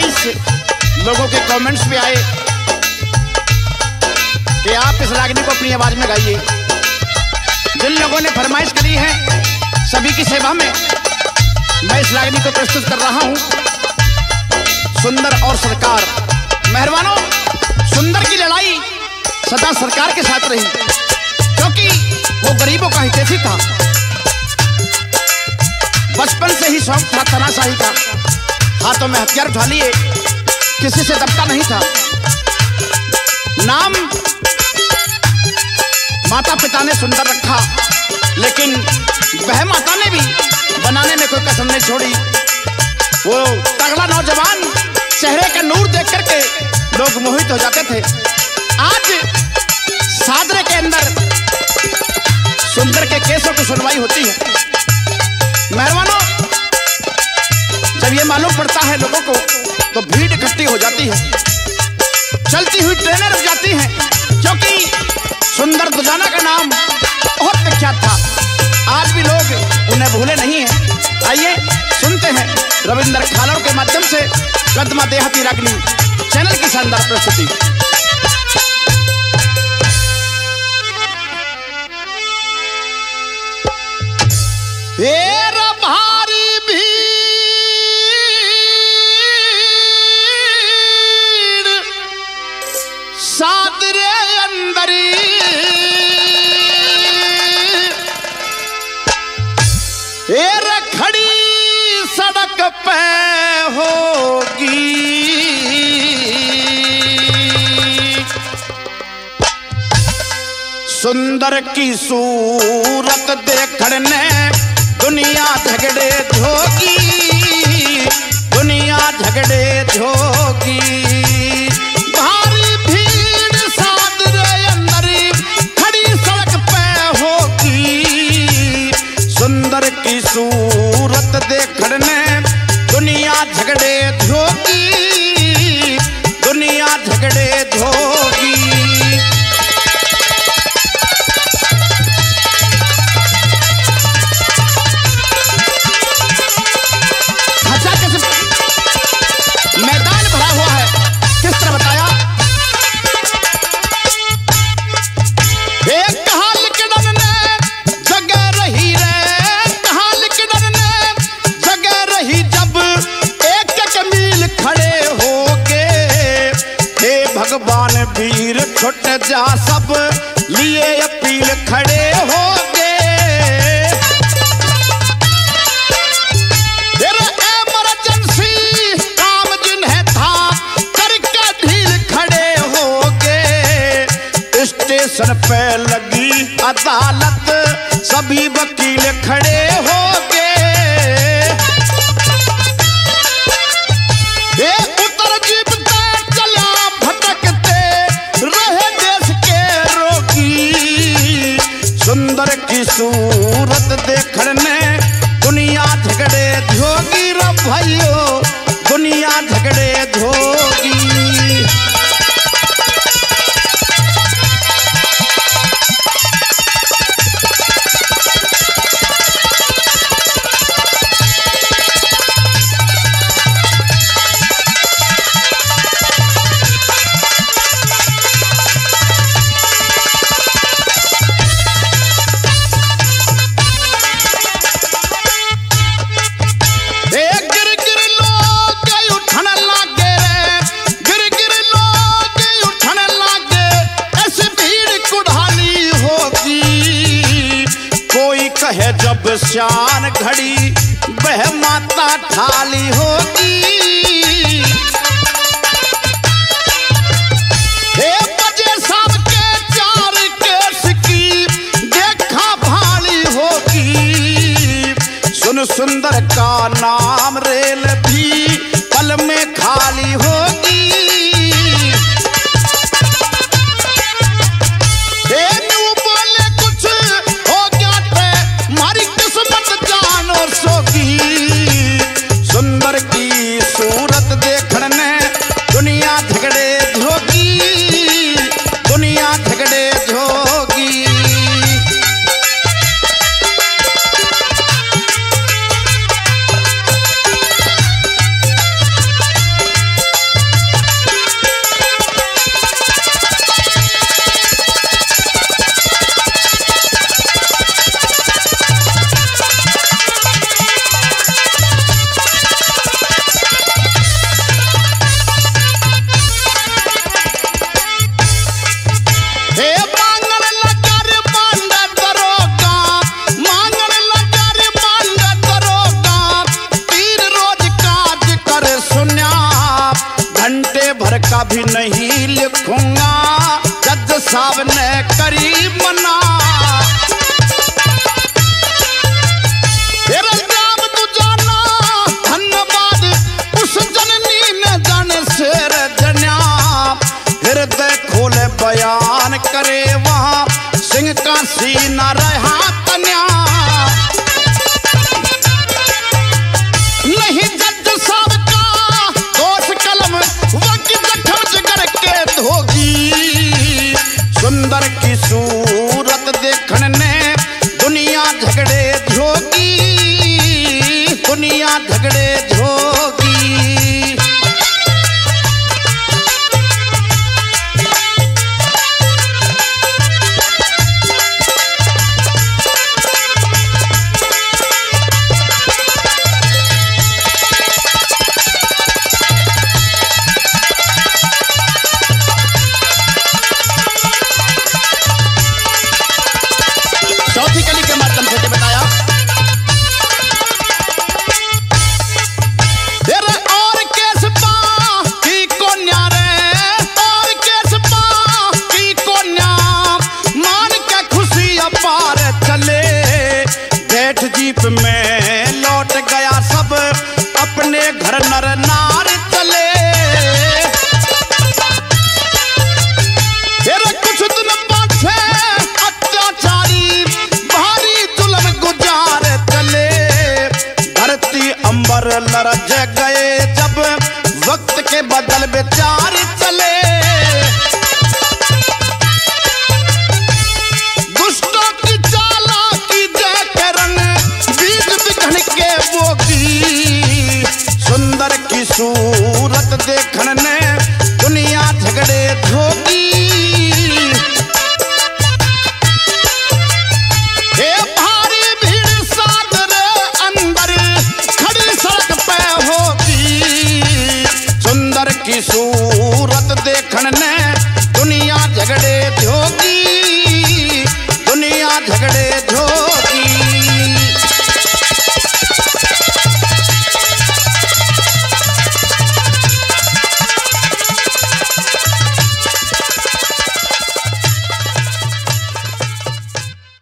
फरमाइश लोगों के कमेंट्स पे आए कि आप इस रागनी को अपनी आवाज में गाइए। जिन लोगों ने फरमाइश करी है सभी की सेवा में मैं इस रागनी को प्रस्तुत कर रहा हूं। सुंदर और सरकार, मेहरबानों, सुंदर की लड़ाई सदा सरकार के साथ रही क्योंकि वो गरीबों का हितैषी था। बचपन से ही शौक था तानाशाही का, हाथों में हथियार उठा लिए, किसी से दबता नहीं था। नाम माता पिता ने सुंदर रखा, लेकिन वह माता ने भी बनाने में कोई कसर नहीं छोड़ी। वो तगड़ा नौजवान चेहरे का नूर देख करके लोग मोहित हो जाते थे। आज सादरे के अंदर सुंदर के केसों की सुनवाई होती है। मेहरबानों, जब ये मालूम पड़ता है लोगों को तो भीड़ इकट्ठी हो जाती है, चलती हुई ट्रेनें रुक जाती हैं क्योंकि सुंदर दुजाना का नाम बहुत विख्यात था। आज भी लोग उन्हें भूले नहीं हैं। आइए सुनते हैं रविंद्र खालड़ के माध्यम से कदमा देहाती रागनी चैनल की शानदार प्रस्तुति। भारी भीड़ सादरे अंदरी खड़ी सड़क पे होगी, सुंदर की सूरत देखने दुनिया झगड़े धोगी, दुनिया झगड़े धोगी। भारी भीड़ सादरे अंदर खड़ी सड़क पे होगी, सुंदर की सूरत देखने दुनिया झगड़े धोगी, दुनिया झगड़े धोगी। मैदान भरा हुआ है, किस तरह बताया? एक हाल किरण ने जगह रही रे, हाल किरण ने जगह रही जब एक एक मील खड़े होके। हे भगवान वीर छुट जा सब लिए अपील खड़े होगे। स्टेशन पे लगी अदालत सभी वकील खड़े होगे। उतर जीप पे चला भटकते रहे देश के रोगी, सुंदर की सूरत देखने दुनिया झगड़े धोगी रे भाइयों, दुनिया झगड़े धोगी। है जब शान घड़ी वह माता ठाली होगी। बजे शाम के 4 केस की देखा भाली होगी, सुन सुंदर का नाम रेल भी पल में खाली होगी। सुंदर की सूरत देखने दुनिया झगड़े धोगी, दुनिया झगड़े धोगी। कभी नहीं लिखूंगा, जज साहब ने करी मना। तेरा नाम तू जाना धन्यवाद उस जननी ने जाने से रजना। हृदय खोले बयान करे वहां सिंह का सीना रहा कन्या। नहीं जज साहब का दोष कलम वकी जख्म जिगर के धोगी। सुंदर की सूरत देखने ने दुनिया झगड़े झोगी, दुनिया झगड़े झोगी। चौथी कली के माध्यम से बताया तेरे और केस पा की कोन्या रे, और केस पा की कोन्या। मान के खुशी अपार चले, बैठ जीप में लौट गया सब अपने घर नर